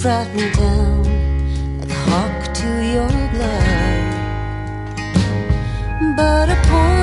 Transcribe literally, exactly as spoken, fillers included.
brought me down like a hawk to your blood. But upon